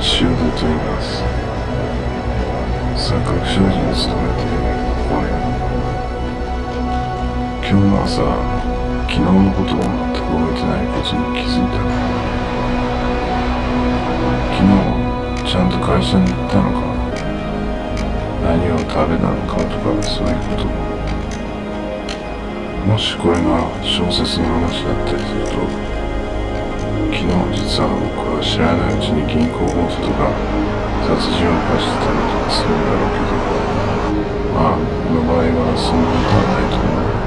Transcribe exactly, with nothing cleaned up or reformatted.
塩出と言います。錯覚商事に勤めてごねん。今日の朝、昨日のことを全く覚えてないことに気づいた。昨日ちゃんと会社に行ったのか、何を食べたのかとか、そういうこと。もしこれが小説の話だったりすると、昨日実は僕は知らないうちに銀行強盗とか殺人を犯してたりとかするんだろうけど、まあこの場合はそんなことはないと思う。